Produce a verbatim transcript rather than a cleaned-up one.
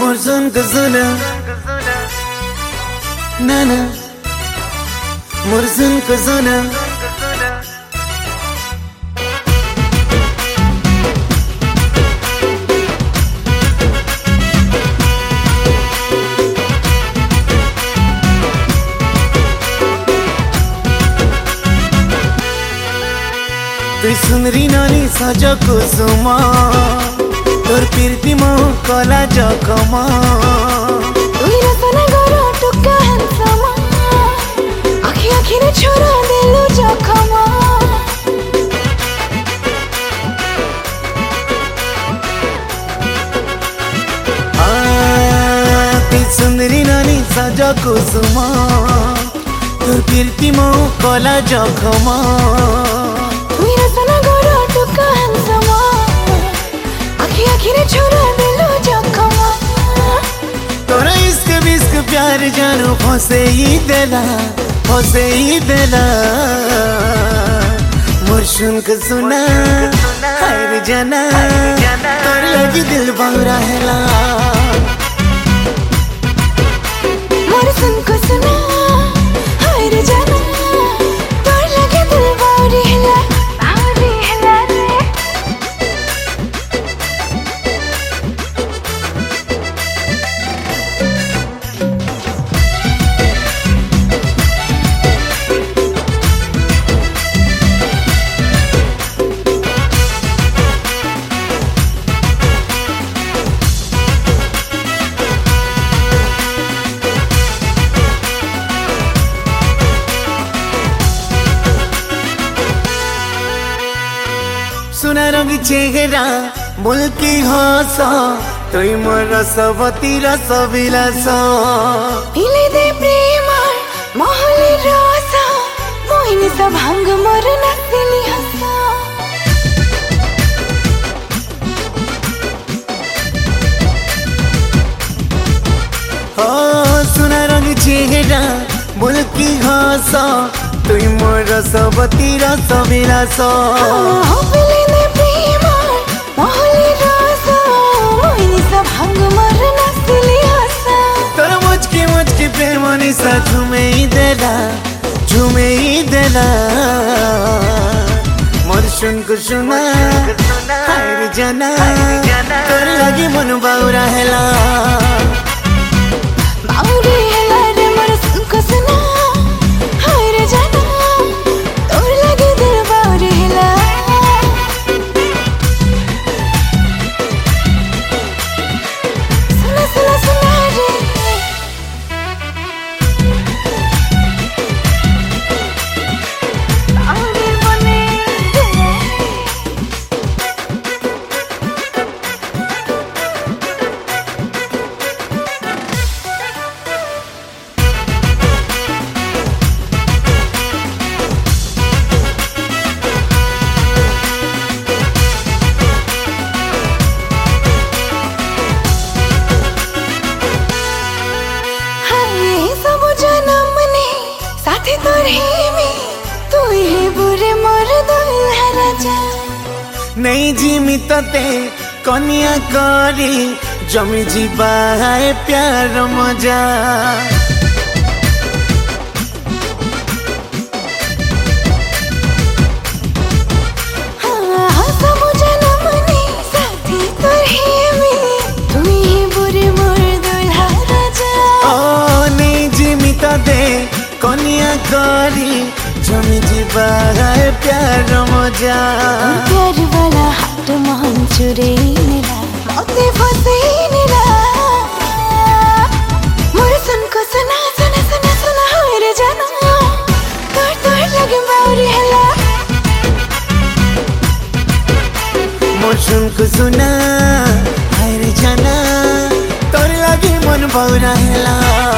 मोर सुन को सुना ना ना मोर सुन को सुना तुई सुंदरी नानी सज कुसुमा तोर कीर्ति मो कला जखमा तुई रसना गरो टुका हंसमा आखी आखी रे छोरा देलु जखमा तुई सुंदरी नानी सज कुसुमा तोर कीर्ति मो कला जखमा तुई रसना गरो टुका हंसमा आखी आखी रे छोरा देलु जखमा तोरा इश्क बिस्क प्यार जानो फसे ही देला फसे ही देला मोर सुन के सुना हाय जाना तोर लगी दिल बाउरा हेला मोर सुन को सुना हाय जाना तोर लगी दिल बाउरी हेला बाउरी हेला रे सुना रंग चेहरा मुल्की हस तुई मोर रसवती रसविलास पिले दे प्रेमार महले रसा मोहिनी सब हंग मोर नसली हसा हो सुना रंग चेहरा मुल्की हस तुई मोर रसवती रसविलास पिले दे प्रेमार महले रसा मोहिनी सब हंग मोर नसली हसा तोर मुझकी मुझकी प्रेम निशा झूमे ही देला झूमे ही देला मोर सुन को सुना हाय जाना तोर लगी मन बाउरा हेला बाउरी हेला रे मोर सुन को सुना हाय जाना तोर लगी दिल बाउरी हेला सुना सुना सुना रे बाउरी बने साथी तोर हेमी तू ही बुरे मोर दुल्हा राजा नहीं जिमी तते कनिया करी जमी जीवा है प्यार मजा हाँ हाँ सब जनम ने साथी तोर हेमी तू ही बुरे मोर दुल्हा राजा ओ नहीं जिमी तते कनिया करी जमी जीवा है प्यार मजा प्यार वाला हाथ मोहन चुरे निला मोते फसे निला मोर सुन को सुना सुना सुना सुना हाय रे जाना तोर तोर लगे बाउरी हेला मोर सुन को सुना हाय जाना तोर लगी मन बाउरा हेला।